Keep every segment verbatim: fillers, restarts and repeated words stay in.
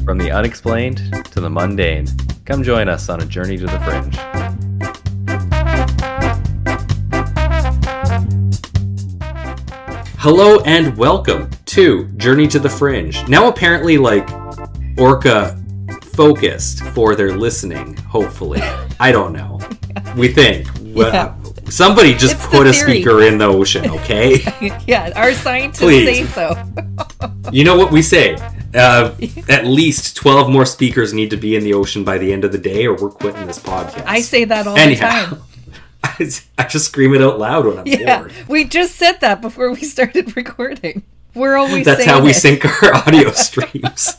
From the unexplained to the mundane, come join us on a journey to the fringe. Hello and welcome to Journey to the Fringe. Now apparently like Orca focused for their listening, hopefully. I don't know. We think. Well, Yeah. Somebody just It's put the a theory. speaker in the ocean, okay? Yeah, our scientists Please. say so. You know what we say? Uh, at least twelve more speakers need to be in the ocean by the end of the day or we're quitting this podcast. I say that all Anyhow, the time. I, I just scream it out loud when I'm Yeah, bored. we just said that before we started recording. We're always That's saying how we it. sync our audio streams.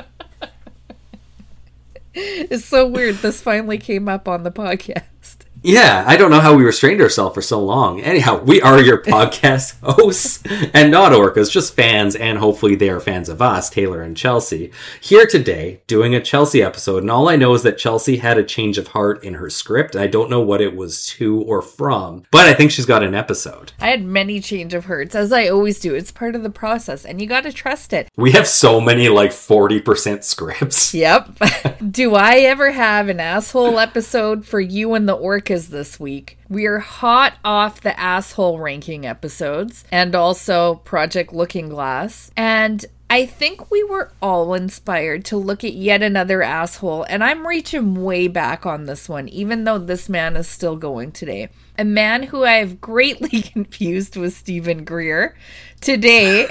It's so weird. This finally came up on the podcast. Yeah, I don't know how we restrained ourselves for so long. Anyhow, we are your podcast hosts and not orcas, just fans, and hopefully they are fans of us, Taylor and Chelsea. Here today, doing a Chelsea episode, and all I know is that Chelsea had a change of heart in her script. I don't know what it was to or from, but I think she's got an episode. I had many change of hearts, as I always do. It's part of the process, and you got to trust it. We have so many, like, forty percent scripts. Yep. Do I ever have an asshole episode for you and the orcas this week? We are hot off the asshole ranking episodes and also Project Looking Glass. And I think we were all inspired to look at yet another asshole. And I'm reaching way back on this one, even though this man is still going today. A man who I have greatly confused with Stephen Greer. Today,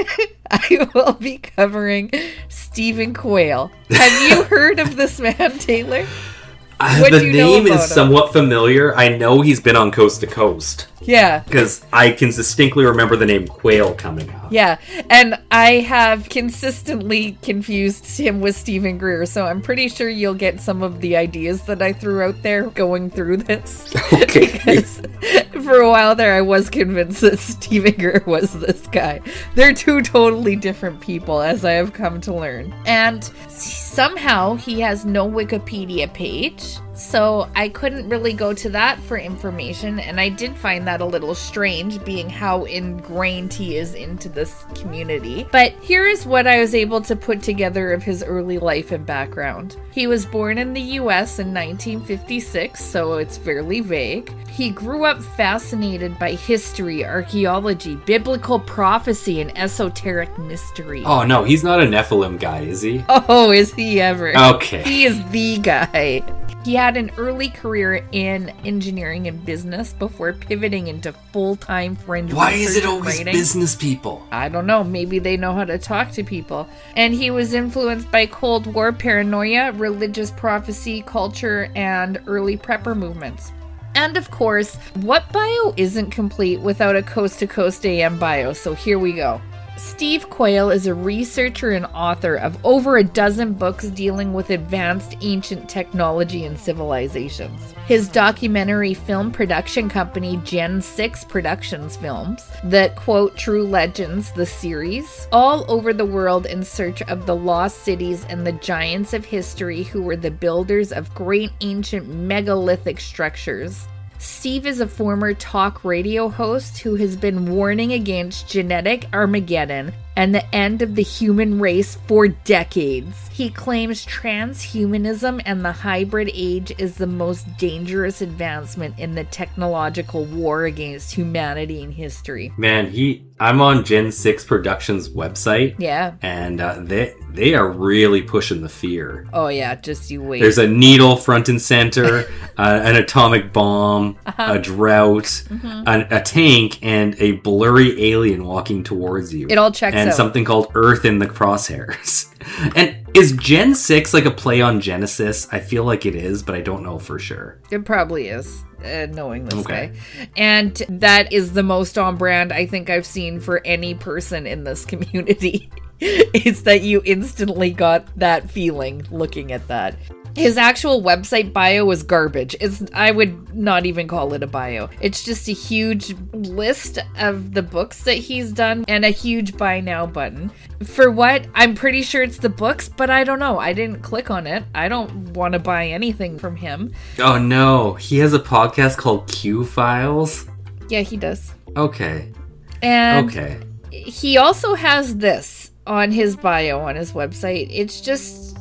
I will be covering Stephen Quayle. Have you heard of this man, Taylor? Uh, What the do you know name about is him? somewhat familiar. I know he's been on Coast to Coast. Yeah. Because I can distinctly remember the name Quayle coming up. Yeah, and I have consistently confused him with Stephen Greer, so I'm pretty sure you'll get some of the ideas that I threw out there going through this. Okay. Because for a while there, I was convinced that Stephen Greer was this guy. They're two totally different people, as I have come to learn. And somehow he has no Wikipedia page, so I couldn't really go to that for information, and I did find that a little strange, being how ingrained he is into this community. But here is what I was able to put together of his early life and background. He was born in the U S in nineteen fifty-six, so it's fairly vague. He grew up fascinated by history, archaeology, biblical prophecy, and esoteric mystery. Oh no, he's not a Nephilim guy, is he? Oh, is he ever? Okay. He is the guy. He had an early career in engineering and business before pivoting into full-time fringe Why is research it and always writing. business people? I don't know. Maybe they know how to talk to people. And he was influenced by Cold War paranoia, religious prophecy, culture, and early prepper movements. And of course, what bio isn't complete without a Coast to Coast A M bio? So here we go. Steve Quayle is a researcher and author of over a dozen books dealing with advanced ancient technology and civilizations. His documentary film production company Gen six Productions films the, quote, True Legends, the series, all over the world in search of the lost cities and the giants of history who were the builders of great ancient megalithic structures. Steve is a former talk radio host who has been warning against genetic Armageddon and the end of the human race for decades. He claims transhumanism and the hybrid age is the most dangerous advancement in the technological war against humanity in history. Man, he I'm on Gen six Productions website. Yeah. And uh, they they are really pushing the fear. Oh yeah, just you wait. There's a needle front and center, uh, an atomic bomb, Uh-huh. a drought, Mhm. an, a tank, and a blurry alien walking towards you. It all checks and out. something called Earth in the crosshairs. And is Gen six like a play on Genesis? I feel like it is, but I don't know for sure. It probably is, uh, knowing this Okay. guy. And that is the most on brand I think I've seen for any person in this community. It's that you instantly got that feeling looking at that. His actual website bio is garbage. It's I would not even call it a bio. It's just a huge list of the books that he's done and a huge buy now button. For what? I'm pretty sure it's the books, but I don't know. I didn't click on it. I don't want to buy anything from him. Oh no, he has a podcast called Q Files? Yeah, he does. Okay. And Okay. he also has this. on his bio on his website, it's just,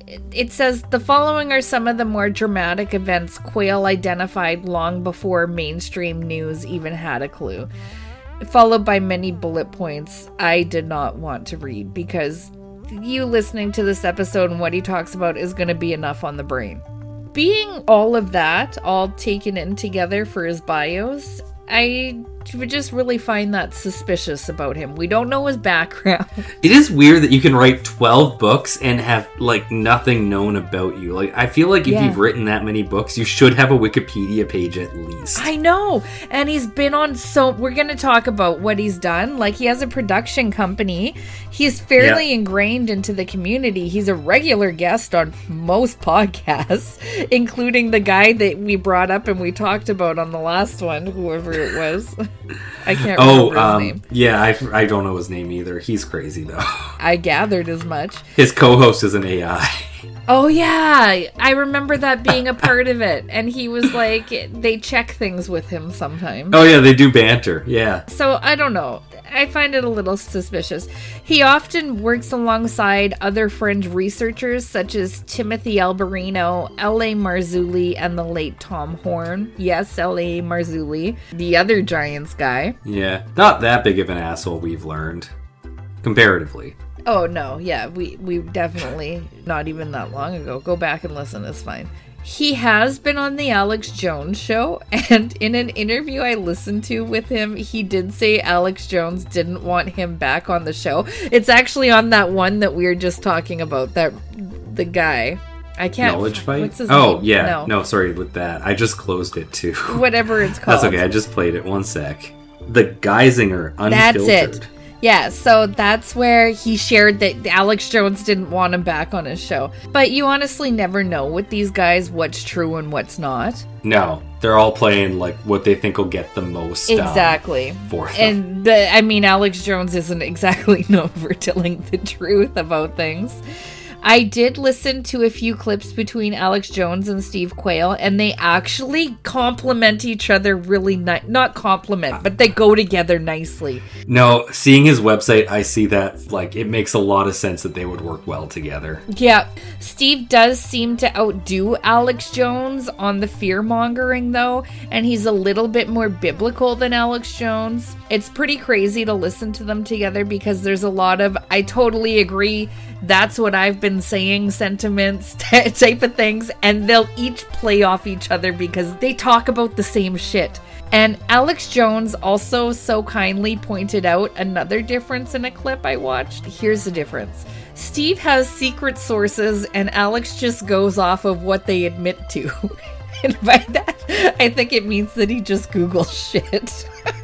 it says the following are some of the more dramatic events Quayle identified long before mainstream news even had a clue, followed by many bullet points I did not want to read, because you listening to this episode and what he talks about is going to be enough on the brain. Being all of that all taken in together for his bios, I would just really find that suspicious about him. We don't know his background. It is weird that you can write twelve books and have, like, nothing known about you. Like, I feel like if Yeah. you've written that many books, you should have a Wikipedia page at least. I know. And he's been on so... We're going to talk about what he's done. Like, he has a production company. He's fairly Yeah. ingrained into the community. He's a regular guest on most podcasts, including the guy that we brought up and we talked about on the last one, whoever it was. I can't Oh, remember his um, name. yeah, I, I don't know his name either. He's crazy, though. I gathered as much. His co-host is an A I. Oh, yeah. I remember that being a part of it. And he was like, they check things with him sometimes. Oh, yeah, they do banter. Yeah. So, I don't know. I find it a little suspicious. He often works alongside other fringe researchers such as Timothy Alberino, L A. Marzulli, and the late Tom Horn. Yes, L A. Marzulli, the other Giants guy. Yeah. Not that big of an asshole, we've learned. Comparatively. Oh, no. Yeah, we, we definitely, not even that long ago. Go back and listen. It's fine. He has been on the Alex Jones show, and in an interview I listened to with him, he did say Alex Jones didn't want him back on the show. It's actually on that one that we were just talking about, that the guy. I can't... Knowledge Fight? What's his oh, name? yeah. No. no, sorry with that. I just closed it, too. Whatever it's called. That's okay, I just played it. One sec. The Geisinger Unfiltered. That's it. Yeah, so that's where he shared that Alex Jones didn't want him back on his show. But you honestly never know with these guys what's true and what's not. No, they're all playing like what they think will get the most um, Exactly. for them. And the, I mean, Alex Jones isn't exactly known for telling the truth about things. I did listen to a few clips between Alex Jones and Steve Quayle, and they actually complement each other really nice. Not compliment, but they go together nicely. No, seeing his website, I see that, like, it makes a lot of sense that they would work well together. Yeah, Steve does seem to outdo Alex Jones on the fear-mongering, though, and he's a little bit more biblical than Alex Jones. It's pretty crazy to listen to them together because there's a lot of, I totally agree, that's what I've been saying sentiments type of things, and they'll each play off each other because they talk about the same shit. And Alex Jones also so kindly pointed out another difference in a clip I watched. Here's the difference. Steve has secret sources and Alex just goes off of what they admit to. And by that, I think it means that he just Googles shit.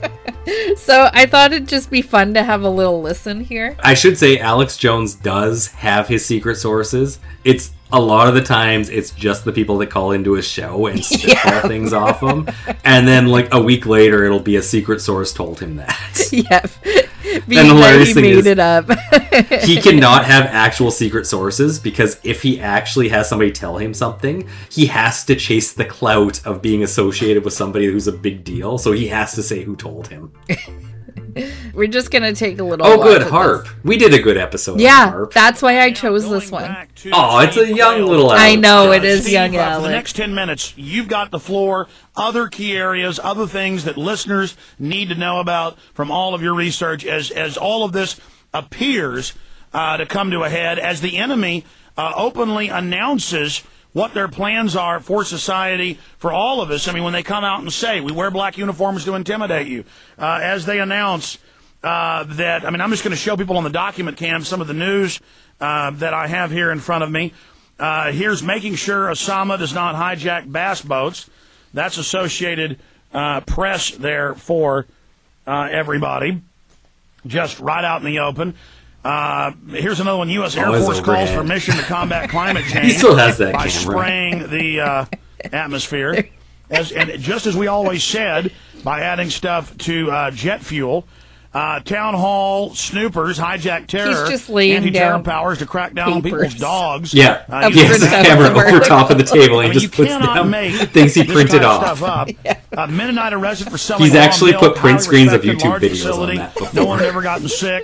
So I thought it'd just be fun to have a little listen here. I should say Alex Jones does have his secret sources. It's a lot of the times it's just the people that call into his show and spitball Yeah. things off him. And then like a week later it'll be a secret source told him that. Yep. And Being the that hilarious he thing made is- it up. He cannot have actual secret sources because if he actually has somebody tell him something, he has to chase the clout of being associated with somebody who's a big deal. So he has to say who told him. We're just gonna take a little. Oh, watch good, of Harp. this. We did a good episode on Yeah, Harp. that's why I chose this one. Oh, it's a young little Alex. I know it Jones. is Steve, young uh, For the Alex. next ten minutes, you've got the floor. Other key areas, other things that listeners need to know about from all of your research as, as all of this appears uh, to come to a head, as the enemy uh, openly announces what their plans are for society, for all of us. I mean, when they come out and say, we wear black uniforms to intimidate you, uh, as they announce uh, that, I mean, I'm just going to show people on the document cam some of the news uh, that I have here in front of me. Uh, here's making sure Osama does not hijack bass boats. That's Associated uh, Press there for uh, everybody, just right out in the open. Uh, here's another one. U S Air Oh, it's Force calls overhead. for mission to combat climate change He still has that by camera. spraying the uh, atmosphere. As, and just as we always said, by adding stuff to uh, jet fuel. Uh, town hall snoopers hijack terror, just laying anti-terror down powers to crack down on papers. people's dogs. Yeah, Uh, he you has the cannot- camera Over over top of the table and I he mean, you just puts cannot down make things he this printed kind of off. Stuff up. Uh, Mennonite arrested for selling He's raw actually milk, put print highly screens of respected YouTube large videos on facility. that No before. one ever gotten sick.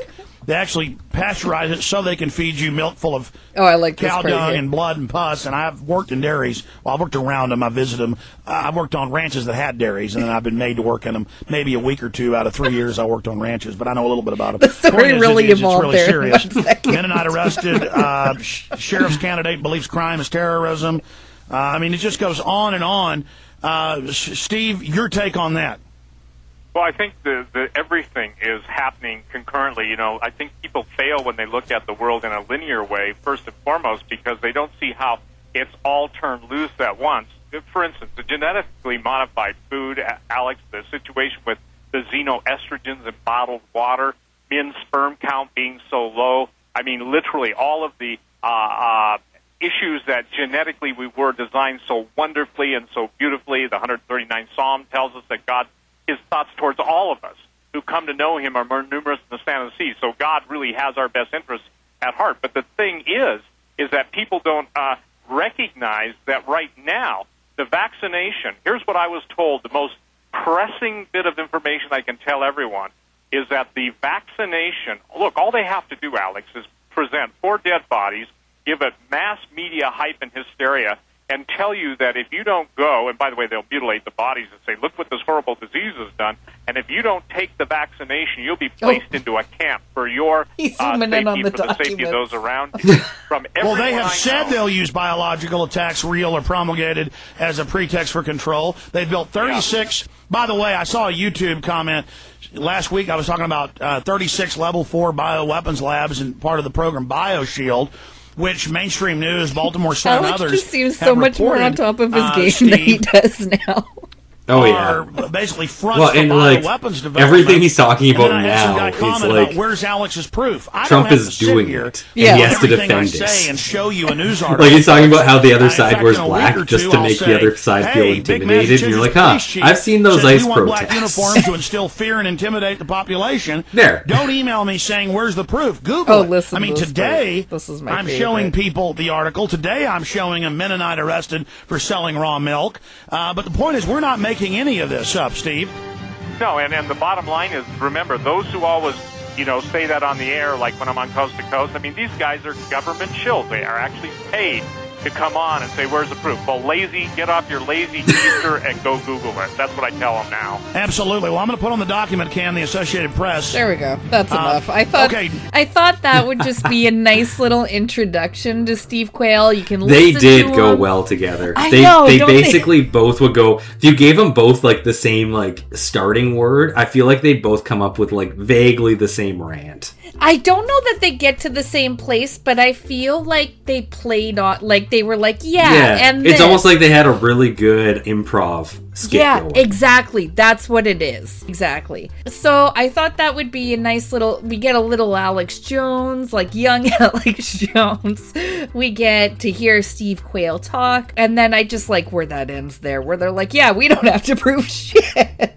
They actually pasteurize it so they can feed you milk full of Oh, I like this cow part dung here. and blood and pus. And I've worked in dairies. Well, I've worked around them. I visited them. Uh, I've worked on ranches that had dairies, and then I've been made to work in them. Maybe a week or two out of three years I worked on ranches, but I know a little bit about them. The story Point is, really is, is evolved it's really there in serious. one second. Mennonite arrested. Uh, sh- sheriff's candidate believes crime is terrorism. Uh, I mean, it just goes on and on. Uh, Steve, your take on that? Well, I think the, the everything is happening concurrently. You know, I think people fail when they look at the world in a linear way, first and foremost, because they don't see how it's all turned loose at once. For instance, the genetically modified food, Alex, the situation with the xenoestrogens in bottled water, men's sperm count being so low. I mean, literally all of the uh, uh, issues that genetically we were designed so wonderfully and so beautifully. The one hundred thirty-ninth Psalm tells us that God, his thoughts towards all of us who come to know him are more numerous than the sand of the sea. So God really has our best interests at heart. But the thing is, is that people don't uh, recognize that right now, the vaccination, here's what I was told, the most pressing bit of information I can tell everyone, is that the vaccination, look, all they have to do, Alex, is present four dead bodies, give it mass media hype and hysteria, and tell you that if you don't go, and by the way, they'll mutilate the bodies and say, look what this horrible disease has done, and if you don't take the vaccination, you'll be placed Oh. into a camp for your He's uh, zooming in safety, on the for the safety of documents. those around you. From Well, they everyone have I said know- they'll use biological attacks, real or promulgated, as a pretext for control. They've built thirty-six. By the way, I saw a YouTube comment last week. I was talking about uh, thirty-six level four bioweapons labs and part of the program BioShield, which mainstream news, Baltimore Sun, and Alex others just seems so have much more on reported, top of his uh, game than he Steve, does now. Oh, are yeah. basically fronts Well, for and, like, bioweapons development. everything he's talking And about then I had some now guy is, comment like, about, where's Alex's proof? I Trump don't have is to sit doing here it, Yeah. and he has to everything I defend say it. and show you a news article. Like, he's talking about how the other In side fact, wears in a week black or just two, to I'll make say, the other side feel hey, big intimidated, and you're like, huh, Massachusetts police chief I've seen those said ICE we want black protests. uniforms to instill fear and intimidate the population. There. Don't email me saying, where's the proof? Google Oh, it. listen I mean, to this today, part. This is my I'm favorite. showing people the article. Today, I'm showing a Mennonite arrested for selling raw milk. Uh, but the point is, we're not making any of this up, Steve. No, and, and the bottom line is, remember, those who always, you know, say that on the air, like when I'm on Coast to Coast, I mean, these guys are government shills. They are actually paid to come on and say, where's the proof? Well, lazy, get off your lazy Easter and go Google it. That's what I tell them now. Absolutely. Well, I'm going to put on the document cam, the Associated Press. There we go. That's Uh, enough. I thought okay. I thought that would just be a nice little introduction to Steve Quayle. You can They listen did to go him. well together. I they know, they don't they? basically both would go. If you gave them both like the same like starting word, I feel like they both come up with like vaguely the same rant. I don't know that they get to the same place, but I feel like they played on, like they were like, yeah, and it's this. almost like they had a really good improv skit Yeah, going. exactly. That's what it is. Exactly. So I thought that would be a nice little. We get a little Alex Jones, like young Alex Jones. We get to hear Steve Quayle talk, and then I just like where that ends there, where they're like, "Yeah, we don't have to prove shit."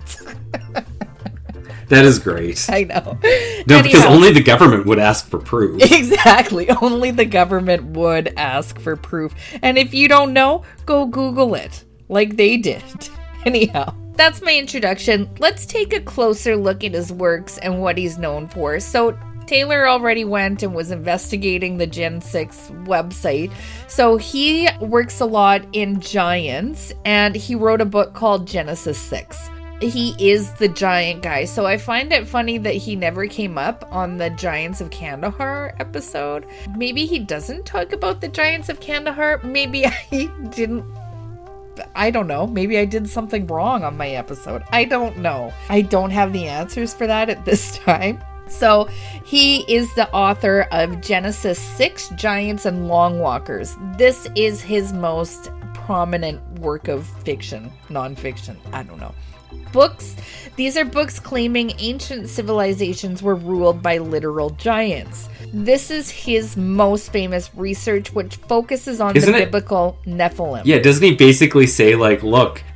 That is great. I know. No, because Anyhow. only the government would ask for proof. Exactly. Only the government would ask for proof. And if you don't know, go Google it, like they did. Anyhow, that's my introduction. Let's take a closer look at his works and what he's known for. So, Taylor already went and was investigating the Gen six website. So, he works a lot in giants, and he wrote a book called Genesis six. He is the giant guy. So I find it funny that he never came up on the Giants of Kandahar episode. Maybe he doesn't talk about the Giants of Kandahar. Maybe I didn't. I don't know. Maybe I did something wrong on my episode. I don't know. I don't have the answers for that at this time. So he is the author of Genesis six, Giants and Long Walkers. This is his most prominent work of fiction, nonfiction. I don't know. Books. These are books claiming ancient civilizations were ruled by literal giants. This is his most famous research, which focuses on Isn't the it- biblical Nephilim. Yeah, doesn't he basically say like, look,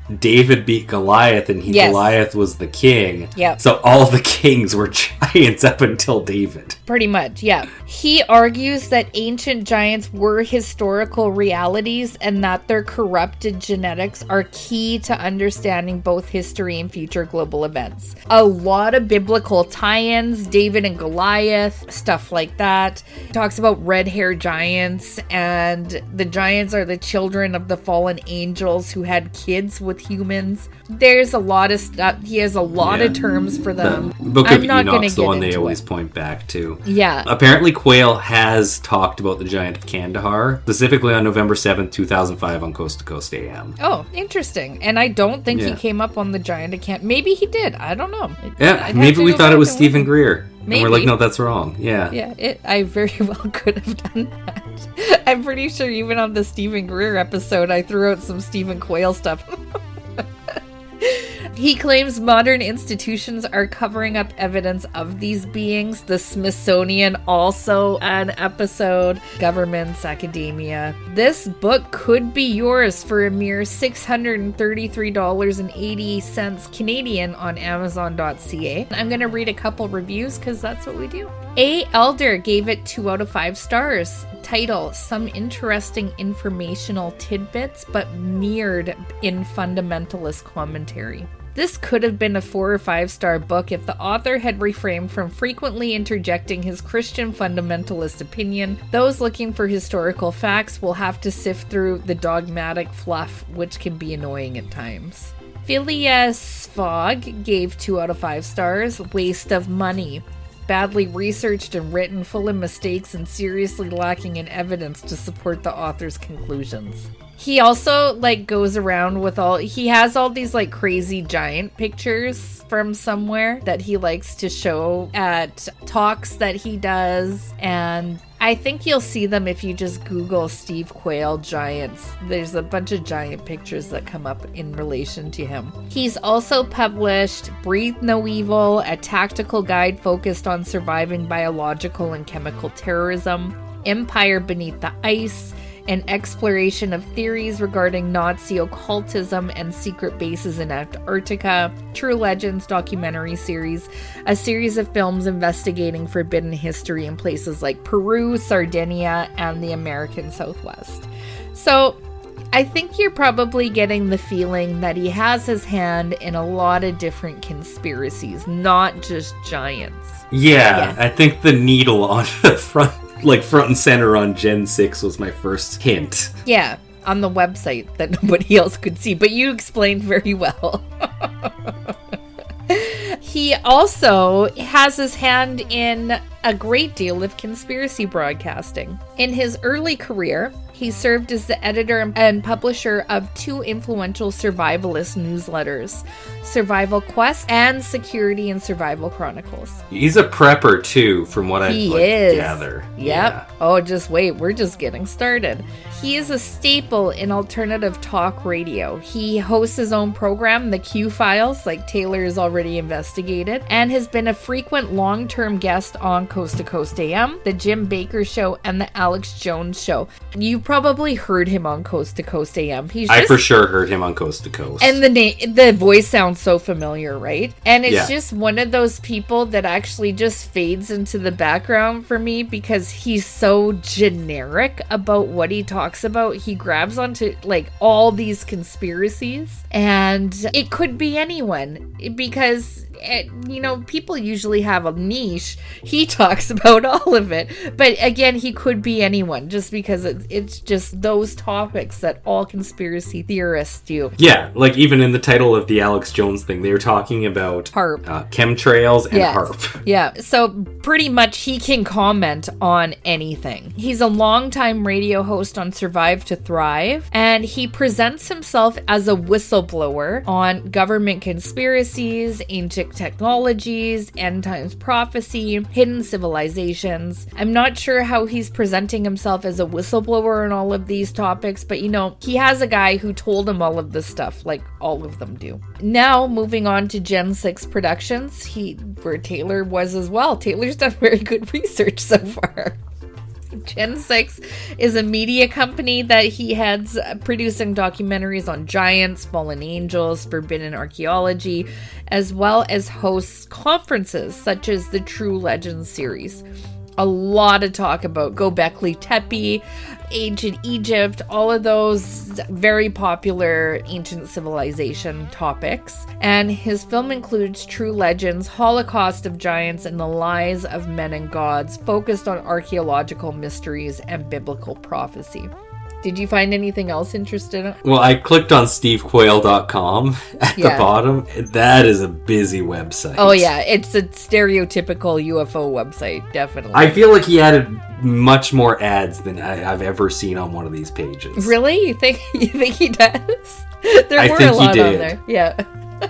David beat Goliath and he Yes. Goliath was the king. Yep. So all the kings were giants up until David. Pretty much, yeah. He argues that ancient giants were historical realities and that their corrupted genetics are key to understanding both history and future global events. A lot of biblical tie-ins, David and Goliath, stuff like that. He talks about red-haired giants, and the giants are the children of the fallen angels who had kids with humans. There's a lot of stuff. He has a lot Yeah. of terms for them. The Book I'm of not gonna Enoch's the get one they into always it. point back to. Yeah. Apparently, Quayle has talked about the Giant of Kandahar, specifically on November seventh, two thousand five on Coast to Coast A M. Oh, interesting. And I don't think he Yeah. came up on the giant account. Maybe he did. I don't know. Yeah, I'd have maybe to we go thought it back was and Stephen listen. Greer. And we're like, Maybe. no, that's wrong. Yeah. Yeah, it, I very well could have done that. I'm pretty sure even on the Stephen Greer episode, I threw out some Stephen Quayle stuff. He claims modern institutions are covering up evidence of these beings. The Smithsonian also an episode. Governments, academia. This book could be yours for a mere six hundred thirty-three dollars and eighty cents Canadian on amazon dot c a. I'm going to read a couple reviews because that's what we do. A. Elder gave it two out of five stars. Title: Some interesting informational tidbits, but mirrored in fundamentalist commentary. This could have been a four or five star book if the author had refrained from frequently interjecting his Christian fundamentalist opinion. Those looking for historical facts will have to sift through the dogmatic fluff, which can be annoying at times. Phileas Fogg gave two out of five stars. Waste of money. Badly researched and written, full of mistakes and seriously lacking in evidence to support the author's conclusions. He also like goes around with all he has all these like crazy giant pictures from somewhere that he likes to show at talks that he does, and I think you'll see them if you just Google Steve Quayle giants. There's a bunch of giant pictures that come up in relation to him. He's also published Breathe No Evil, a tactical guide focused on surviving biological and chemical terrorism, Empire Beneath the Ice, an exploration of theories regarding Nazi occultism and secret bases in Antarctica, True Legends documentary series, a series of films investigating forbidden history in places like Peru, Sardinia, and the American Southwest. So I think you're probably getting the feeling that he has his hand in a lot of different conspiracies, not just giants. Yeah, Yeah. I think the needle on the front, like front and center on Gen six was my first hint. Yeah, on the website that nobody else could see, but you explained very well. He also has his hand in a great deal of conspiracy broadcasting. In his early career, he served as the editor and publisher of two influential survivalist newsletters, Survival Quest and Security and Survival Chronicles. He's a prepper too, from what I He like, is. gather. Yep. Yeah. Oh, just wait. We're just getting started. He is a staple in alternative talk radio. He hosts his own program, The Q Files, like Taylor has already investigated, and has been a frequent long-term guest on Coast to Coast A M, The Jim Baker Show, and The Alex Jones Show. You've probably heard him on Coast to Coast A M. He's I just for sure heard him on Coast to Coast. and the name, the voice sounds so familiar, right? And it's Yeah. just one of those people that actually just fades into the background for me because he's so generic about what he talks about. He grabs onto like all these conspiracies, and it could be anyone because it, you know, people usually have a niche. He talks about all of it, but again, he could be anyone just because it, it's just those topics that all conspiracy theorists do. yeah, like even in the title of the Alex Jones thing, they were talking about HARP. uh, chemtrails and Yeah. HARP. Yeah, so pretty much he can comment on anything. He's a longtime radio host on Survive to Thrive, and he presents himself as a whistleblower on government conspiracies, ancient technologies, end times prophecy, hidden civilizations. I'm not sure how he's presenting himself as a whistleblower on all of these topics, but you know, he has a guy who told him all of this stuff, like all of them do. Now, moving on to Gen six Productions, he where Taylor was as well. Taylor's done very good research so far. Gen six is a media company that he heads, uh, producing documentaries on giants, fallen angels, forbidden archaeology, as well as hosts conferences such as the True Legends series. A lot of talk about Göbekli Tepe, ancient Egypt, all of those very popular ancient civilization topics. And his film includes True Legends, Holocaust of Giants, and the Lies of Men and Gods, focused on archaeological mysteries and biblical prophecy. Did you find anything else interesting? Well, I clicked on steve quayle dot com at Yeah. the bottom. That is a busy website. Oh yeah, it's a stereotypical U F O website, definitely. I feel like he added much more ads than I, I've ever seen on one of these pages. Really? You think you think he does? There I were think a he lot on did. there. Yeah.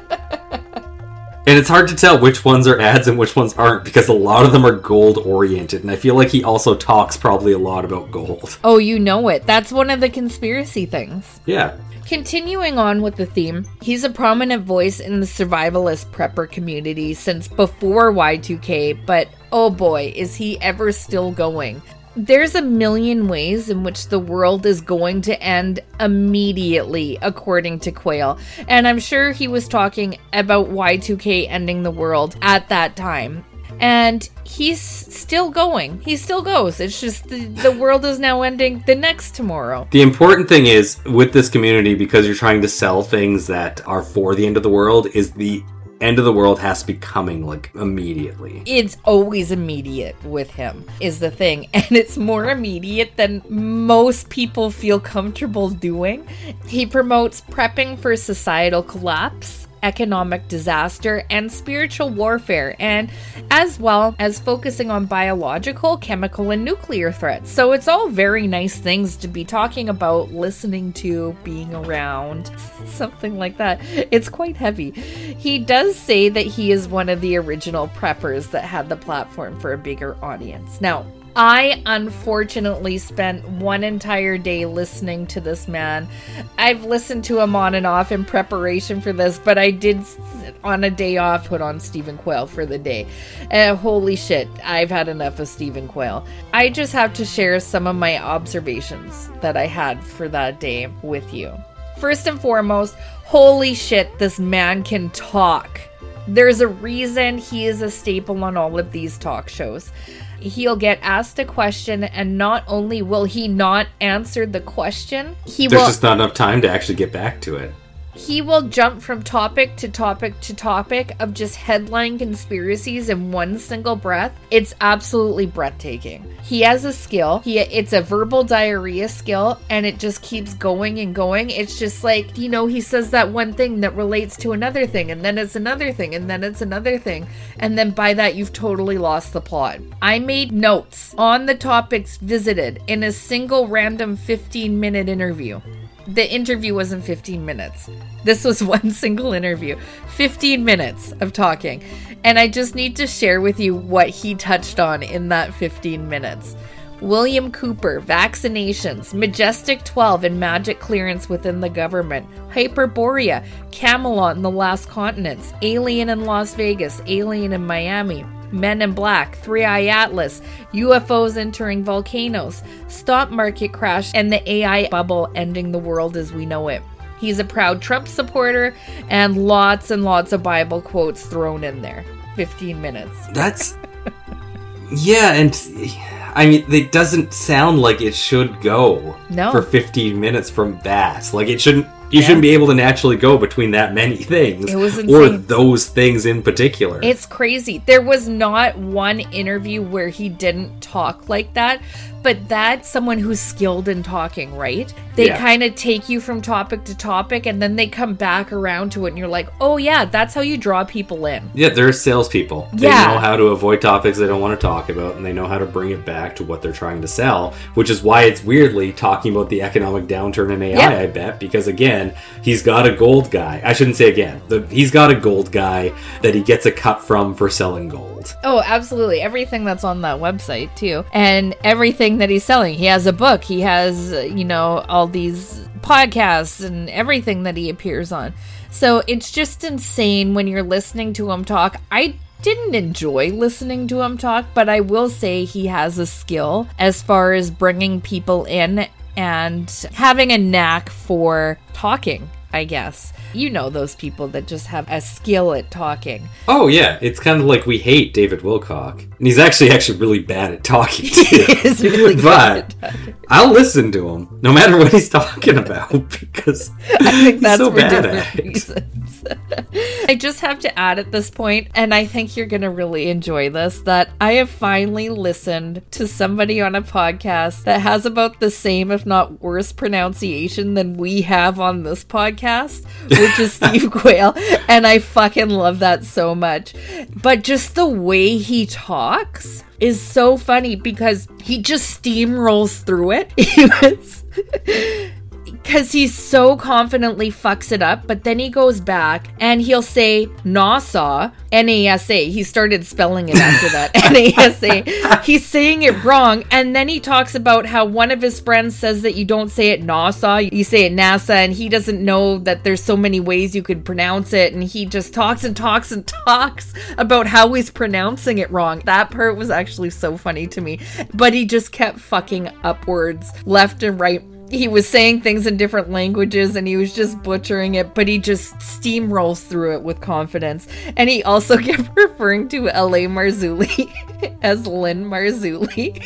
And it's hard to tell which ones are ads and which ones aren't, because a lot of them are gold oriented, and I feel like he also talks probably a lot about gold. Oh, you know it. That's one of the conspiracy things. Yeah. Continuing on with the theme, he's a prominent voice in the survivalist prepper community since before Y two K, but oh boy, is he ever still going. There's a million ways in which the world is going to end immediately, according to Quayle. And I'm sure he was talking about Y two K ending the world at that time. And he's still going. He still goes. It's just the, the world is now ending the next tomorrow. The important thing is, with this community, because you're trying to sell things that are for the end of the world, is the end of the world has to be coming, like, immediately. It's always immediate with him, is the thing. And it's more immediate than most people feel comfortable doing. He promotes prepping for societal collapse, economic disaster, and spiritual warfare, and as well as focusing on biological, chemical, and nuclear threats. So it's all very nice things to be talking about, listening to, being around, something like that. It's quite heavy. He does say that he is one of the original preppers that had the platform for a bigger audience. Now, I unfortunately spent one entire day listening to this man. I've listened to him on and off in preparation for this, but I did, on a day off, put on Stephen Quayle for the day. Uh, holy shit, I've had enough of Stephen Quayle. I just have to share some of my observations that I had for that day with you. First and foremost, holy shit, this man can talk. There's a reason he is a staple on all of these talk shows. He'll get asked a question, and not only will he not answer the question, he There's will just not enough time to actually get back to it. he will jump from topic to topic to topic of just headline conspiracies in one single breath. It's absolutely breathtaking. He has a skill. He it's a verbal diarrhea skill, and it just keeps going and going. It's just like, you know, he says that one thing that relates to another thing, and then it's another thing, and then it's another thing. And then by that, you've totally lost the plot. I made notes on the topics visited in a single random fifteen minute interview. The interview wasn't fifteen minutes. This was one single interview. fifteen minutes of talking. And I just need to share with you what he touched on in that fifteen minutes. William Cooper, vaccinations, Majestic twelve and magic clearance within the government, Hyperborea, Camelot and the Last Continents, Alien in Las Vegas, Alien in Miami, Men in Black, Three-Eye Atlas, U F Os entering volcanoes, stock market crash, and the A I bubble ending the world as we know it. He's a proud Trump supporter, and lots and lots of Bible quotes thrown in there. fifteen minutes. That's... yeah, and... I mean, it doesn't sound like it should go No. for fifteen minutes from that. Like, it shouldn't... You Yeah. shouldn't be able to naturally go between that many things. It was or insane. those things in particular. It's crazy. There was not one interview where he didn't talk like that, but that's someone who's skilled in talking, right? They Yeah. kind of take you from topic to topic, and then they come back around to it, and you're like, oh yeah, that's how you draw people in. Yeah, they're salespeople. They Yeah. know how to avoid topics they don't want to talk about, and they know how to bring it back to what they're trying to sell, which is why it's weirdly talking about the economic downturn in A I, Yeah. I bet, because again, he's got a gold guy. I shouldn't say again. The, he's got a gold guy that he gets a cut from for selling gold. Oh, absolutely. Everything that's on that website, too. And everything that he's selling. He has a book. He has, uh, you know, all these podcasts and everything that he appears on. So it's just insane when you're listening to him talk. I didn't enjoy listening to him talk, but I will say he has a skill as far as bringing people in and having a knack for talking, I guess. You know those people that just have a skill at talking. Oh, yeah. It's kind of like we hate David Wilcock. And he's actually actually really bad at talking, too. He is really good but at talking. I'll listen to him, no matter what he's talking about, because I think that's he's so for bad different at it. reasons. I just have to add at this point, and I think you're going to really enjoy this, that I have finally listened to somebody on a podcast that has about the same, if not worse, pronunciation than we have on this podcast, which is Steve Quayle, and I fucking love that so much. But just the way he talks is so funny because he just steamrolls through it. He was... Because he so confidently fucks it up, but then he goes back and he'll say Nassau, N A S A. He started spelling it after that, N A S A. He's saying it wrong, and then he talks about how one of his friends says that you don't say it Nassau, you say it NASA, and he doesn't know that there's so many ways you could pronounce it, and he just talks and talks and talks about how he's pronouncing it wrong. That part was actually so funny to me, but he just kept fucking upwards, left and right. He was saying things in different languages and he was just butchering it, but he just steamrolls through it with confidence. And he also kept referring to L A Marzulli as Len Marzulli.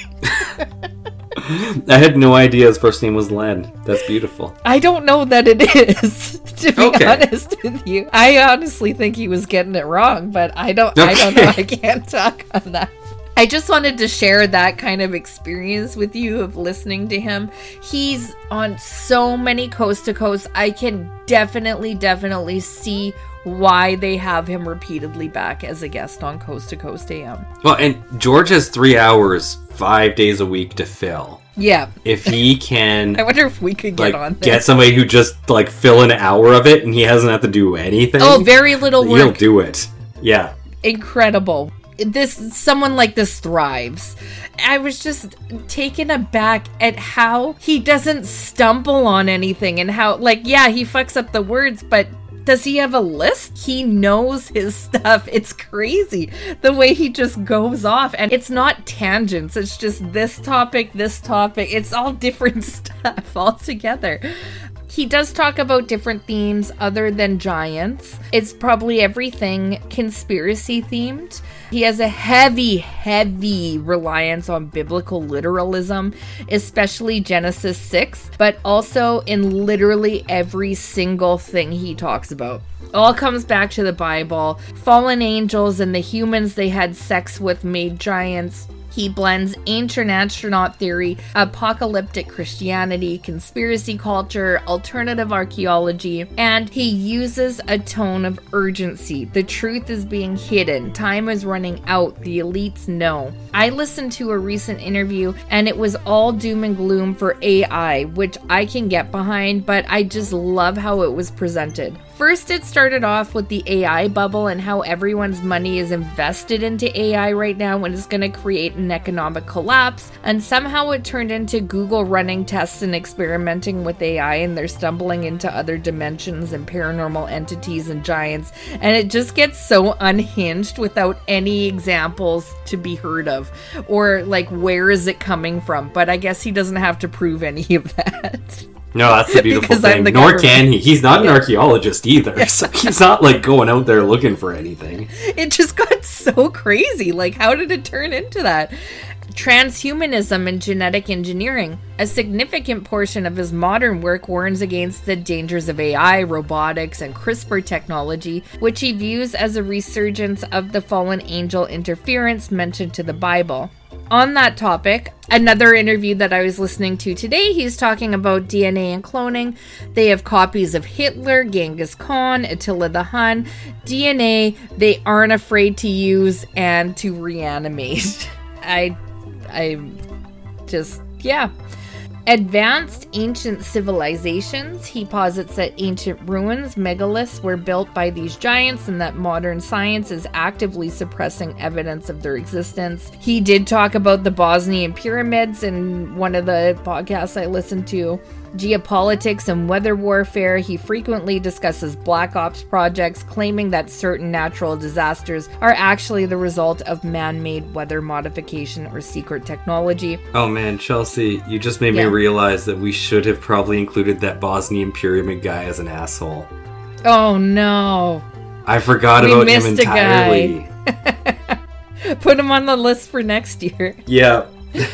I had no idea his first name was Len. That's beautiful. I don't know that it is, to be Okay. honest with you. I honestly think he was getting it wrong, but I don't I don't know. I can't talk on that. I just wanted to share that kind of experience with you of listening to him. He's on so many Coast to Coast. I can definitely, definitely see why they have him repeatedly back as a guest on Coast to Coast A M. Well, and George has three hours, five days a week to fill. Yeah. If he can... I wonder if we could get like, on this. get somebody who just, like, fill an hour of it and he hasn't have to do anything. Oh, very little work. He'll do it. Yeah. Incredible. This someone like this thrives. I was just taken aback at how he doesn't stumble on anything and how, like, yeah, he fucks up the words, but does he have a list? He knows his stuff. It's crazy the way he just goes off, and it's not tangents. It's just this topic, this topic. It's all different stuff altogether. He does talk about different themes other than giants. It's probably everything conspiracy themed. He has a heavy, heavy reliance on biblical literalism, especially Genesis six, but also in literally every single thing he talks about. All comes back to the Bible. Fallen angels and the humans they had sex with made giants. He blends ancient astronaut theory, apocalyptic Christianity, conspiracy culture, alternative archaeology, and he uses a tone of urgency. The truth is being hidden. Time is running out. The elites know. I listened to a recent interview and it was all doom and gloom for A I, which I can get behind, but I just love how it was presented. First, it started off with the A I bubble and how everyone's money is invested into A I right now and it's going to create an economic collapse. And somehow it turned into Google running tests and experimenting with A I, and they're stumbling into other dimensions and paranormal entities and giants. And it just gets so unhinged without any examples to be heard of, or like, where is it coming from? But I guess he doesn't have to prove any of that. No, that's the beautiful Because I'm thing. the Nor government. can he. He's not an archaeologist either. So he's not, like, going out there looking for anything. It just got so crazy. Like, how did it turn into that? Transhumanism and genetic engineering. A significant portion of his modern work warns against the dangers of A I, robotics, and CRISPR technology, which he views as a resurgence of the fallen angel interference mentioned to the Bible. On that topic, another interview that I was listening to today, he's talking about D N A and cloning. They have copies of Hitler, Genghis Khan, Attila the Hun. D N A they aren't afraid to use and to reanimate. I, I just, yeah. Advanced ancient civilizations. He posits that ancient ruins, megaliths, were built by these giants and that modern science is actively suppressing evidence of their existence. He did talk about the Bosnian pyramids in one of the podcasts I listened to. geopolitics and weather warfare. He frequently discusses black ops projects, claiming that certain natural disasters are actually the result of man-made weather modification or secret technology. Oh man, Chelsea, you just made Yeah. me realize that we should have probably included that Bosnian pyramid guy as an asshole. Oh no. I forgot We about him missed a guy. entirely. Put him on the list for next year. Yeah.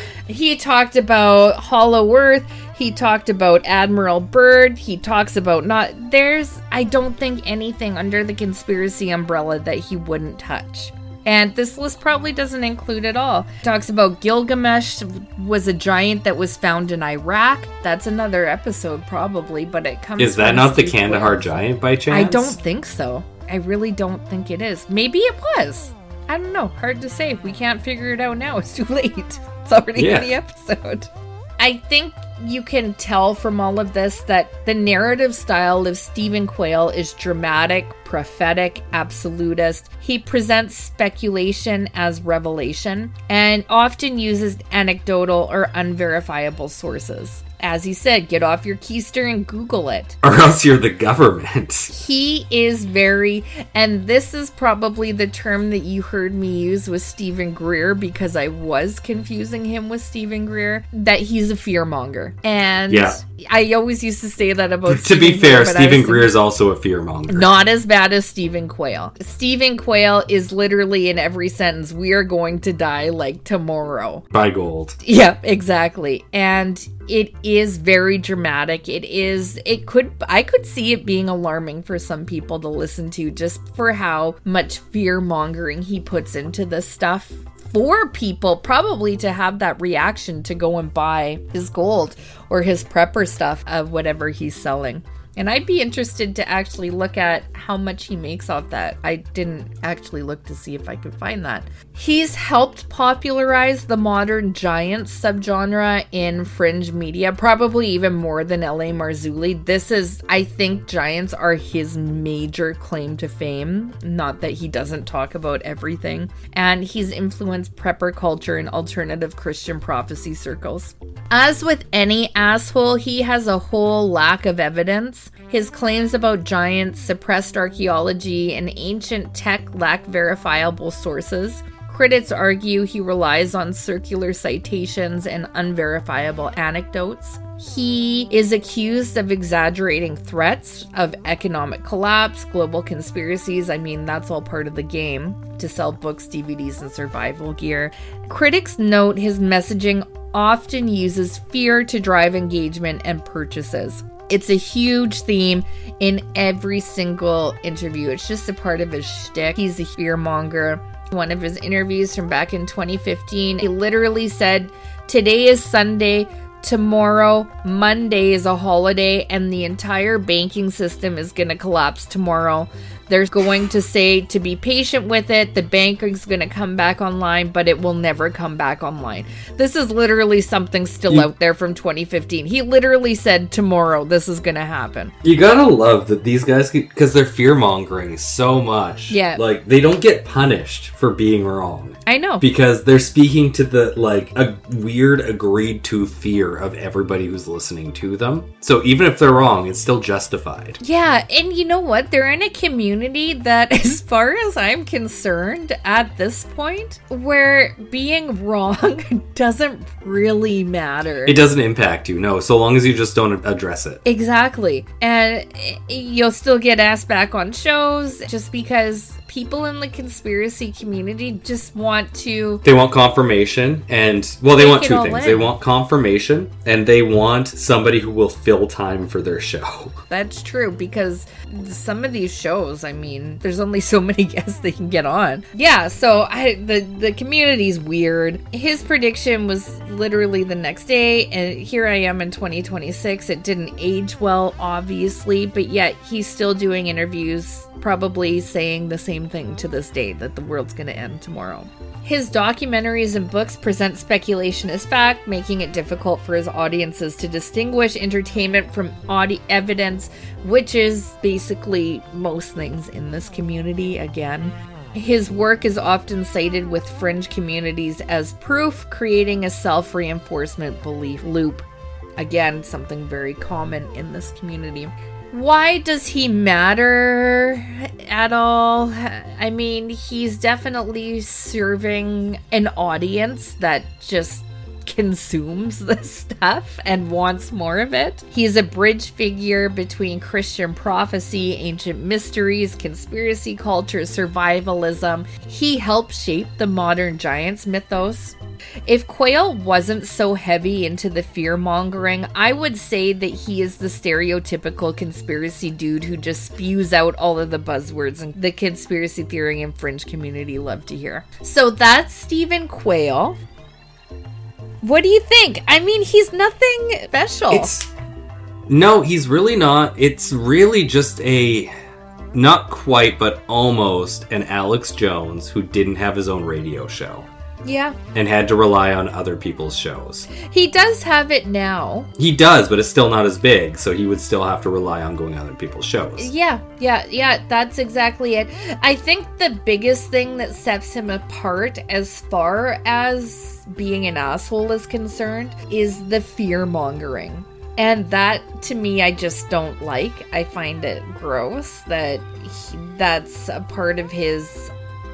He talked about Hollow Earth. He talked about Admiral Byrd. He talks about not... There's, I don't think, anything under the conspiracy umbrella that he wouldn't touch. And this list probably doesn't include it all. Talks about Gilgamesh was a giant that was found in Iraq. That's another episode probably, but it comes Is that from not the Steve Kandahar Wales. giant by chance? I don't think so. I really don't think it is. Maybe it was. I don't know. Hard to say. We can't figure it out now. It's too late. It's already Yeah. in the episode. I think you can tell from all of this that the narrative style of Stephen Quayle is dramatic, prophetic, absolutist. He presents speculation as revelation and often uses anecdotal or unverifiable sources. As he said, get off your keister and Google it. Or else you're the government. He is very, and this is probably the term that you heard me use with Stephen Greer because I was confusing him with Stephen Greer, that he's a fearmonger. And Yeah. I always used to say that about To Stephen be fair, Greer, but I Stephen was Greer is also a fearmonger. not as bad as Stephen Quayle. Stephen Quayle is literally in every sentence, we are going to die like tomorrow. By gold. Yeah, exactly. And it is very dramatic. It is, it could, I could see it being alarming for some people to listen to just for how much fear mongering he puts into this stuff for people, probably to have that reaction to go and buy his gold or his prepper stuff of whatever he's selling. And I'd be interested to actually look at how much he makes off that. I didn't actually look to see if I could find that. He's helped popularize the modern giant subgenre in fringe media, probably even more than L A Marzulli. This is, I think, giants are his major claim to fame. Not that he doesn't talk about everything. And he's influenced prepper culture in alternative Christian prophecy circles. As with any asshole, he has a whole lack of evidence. His claims about giants, suppressed archaeology, and ancient tech lack verifiable sources. Critics argue he relies on circular citations and unverifiable anecdotes. He is accused of exaggerating threats of economic collapse, global conspiracies. I mean, that's all part of the game to sell books, D V Ds, and survival gear. Critics note his messaging often uses fear to drive engagement and purchases. It's a huge theme in every single interview. It's just a part of his shtick. He's a fearmonger. One of his interviews from back in twenty fifteen, he literally said, "Today is Sunday, tomorrow, Monday is a holiday, and the entire banking system is going to collapse tomorrow. They're going to say to be patient with it. The bank is going to come back online, but it will never come back online." This is literally something still You- out there from twenty fifteen. He literally said tomorrow this is going to happen. You gotta love that these guys, because they're fear-mongering so much. Yeah. Like, they don't get punished for being wrong. I know. Because they're speaking to the, like, a weird agreed-to fear of everybody who's listening to them. So even if they're wrong, it's still justified. Yeah, and you know what? They're in a community that, as far as I'm concerned, at this point, where being wrong doesn't really matter. It doesn't impact you, no, so long as you just don't address it. Exactly. And you'll still get asked back on shows just because people in the conspiracy community just want to... They want confirmation, and, well, they Take want it two all things. in. They want confirmation, and they want somebody who will fill time for their show. That's true, because some of these shows, I mean, there's only so many guests they can get on. Yeah, so I, the, the community's weird. His prediction was literally the next day, and here I am in twenty twenty-six. It didn't age well, obviously, but yet he's still doing interviews, probably saying the same thing to this day, that the world's going to end tomorrow. His documentaries and books present speculation as fact, making it difficult for his audiences to distinguish entertainment from audi- evidence, which is basically most things in this community again. His work is often cited with fringe communities as proof, creating a self-reinforcement belief loop. Again, something very common in this community. Why does he matter at all? I mean, he's definitely serving an audience that just consumes this stuff and wants more of it. He's a bridge figure between Christian prophecy, ancient mysteries, conspiracy culture, survivalism. He helped shape the modern Giants mythos. If Quayle wasn't so heavy into the fear-mongering, I would say that he is the stereotypical conspiracy dude who just spews out all of the buzzwords and the conspiracy theory and fringe community love to hear. So that's Stephen Quayle. What do you think? I mean, he's nothing special. It's no, he's really not. It's really just a, not quite, but almost an Alex Jones who didn't have his own radio show. Yeah. And had to rely on other people's shows. He does have it now. He does, but it's still not as big, so he would still have to rely on going on other people's shows. Yeah, yeah, yeah, that's exactly it. I think the biggest thing that sets him apart as far as being an asshole is concerned is the fear-mongering. And that, to me, I just don't like. I find it gross that he, that's a part of his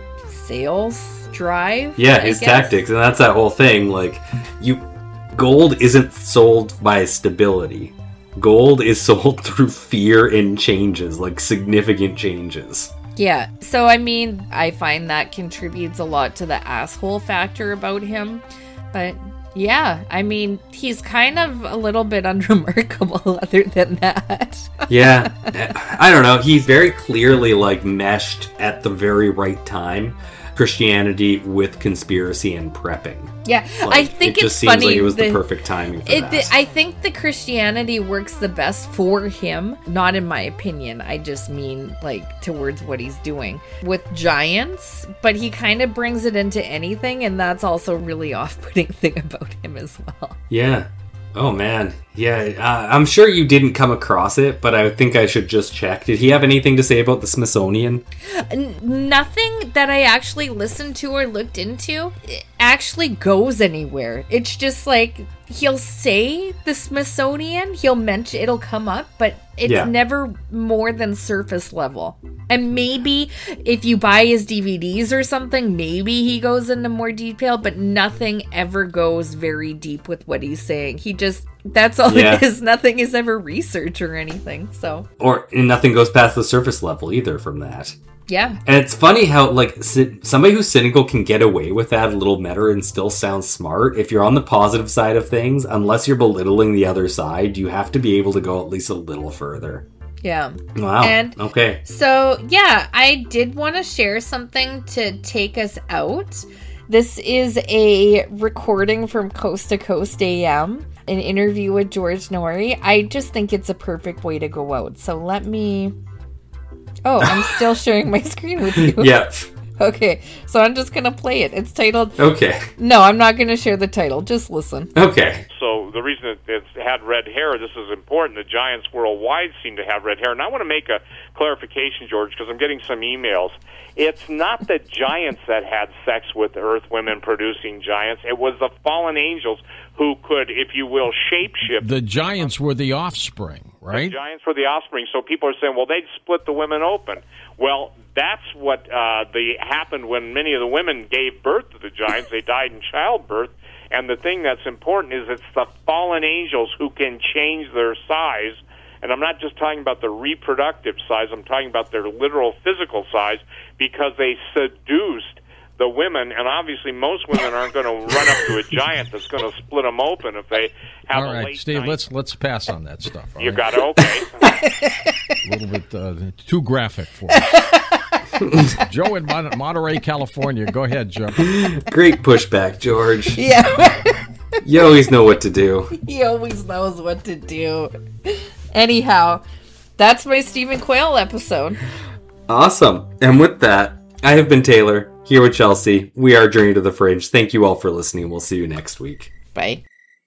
sales drive. Yeah, his tactics, and that's that whole thing. Like, you, gold isn't sold by stability. Gold is sold through fear and changes, like significant changes. Yeah, so I mean, I find that contributes a lot to the asshole factor about him. But yeah, I mean, he's kind of a little bit unremarkable other than that. Yeah, I don't know. He's very clearly like meshed at the very right time. Christianity with conspiracy and prepping. Yeah, like, I think it it's just seems funny. like it was the, the perfect timing for it, that. The, I think the Christianity works the best for him, not in my opinion. I just mean like towards what he's doing with Giants, but he kind of brings it into anything, and that's also a really off-putting thing about him as well. Yeah. Oh man, yeah. Uh, I'm sure you didn't come across it, but I think I should just check. Did he have anything to say about the Smithsonian? N- nothing that I actually listened to or looked into actually goes anywhere. It's just like he'll say the Smithsonian, he'll mention, it'll come up, but it's yeah. never more than surface level. And maybe if you buy his D V Ds or something, maybe he goes into more detail, but nothing ever goes very deep with what he's saying. He just, that's all yeah. it is. Nothing is ever research or anything, so. Or and nothing goes past the surface level either from that. Yeah. And it's funny how, like, somebody who's cynical can get away with that a little meta and still sound smart. If you're on the positive side of things, unless you're belittling the other side, you have to be able to go at least a little further. Yeah. Wow. And okay. So, yeah, I did want to share something to take us out. This is a recording from Coast to Coast A M, an interview with George Noory. I just think it's a perfect way to go out. So let me... Oh, I'm still sharing my screen with you. Yep. Okay, so I'm just going to play it. It's titled... Okay. No, I'm not going to share the title. Just listen. Okay. So the reason it, it's had red hair, this is important. The Giants worldwide seem to have red hair. And I want to make a clarification, George, because I'm getting some emails. It's not the Giants that had sex with Earth women producing giants. It was the fallen angels who could, if you will, shapeshift. The Giants were the offspring, right? The Giants were the offspring. So people are saying, well, they'd split the women open. Well, that's what uh, the happened when many of the women gave birth to the Giants. They died in childbirth. And the thing that's important is it's the fallen angels who can change their size. And I'm not just talking about the reproductive size. I'm talking about their literal physical size because they seduced the women. And obviously most women aren't going to run up to a giant that's going to split them open if they have all a right, late Steve, night. let's let's pass on that stuff. You right? got it, okay. A little bit uh, too graphic for us. Joe in Mon- Monterey, California. Go ahead, Joe. Great pushback, George. Yeah. You always know what to do. He always knows what to do. Anyhow, that's my Stephen Quayle episode. Awesome. And with that, I have been Taylor, here with Chelsea. We are Journey to the Fringe. Thank you all for listening. We'll see you next week. Bye.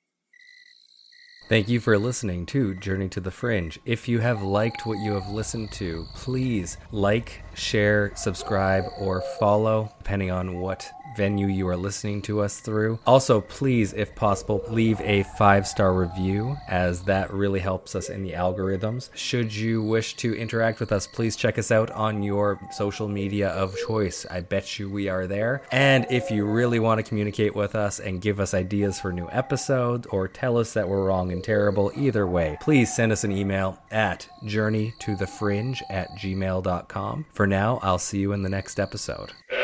Thank you for listening to Journey to the Fringe. If you have liked what you have listened to, please like, share, subscribe, or follow, depending on what venue you are listening to us through. Also, please, if possible, leave a five-star review, as that really helps us in the algorithms. Should you wish to interact with us, please check us out on your social media of choice. I bet you we are there. And if you really want to communicate with us and give us ideas for new episodes, or tell us that we're wrong and terrible, either way, please send us an email at journey to the fringe at gmail dot com. For now, I'll see you in the next episode.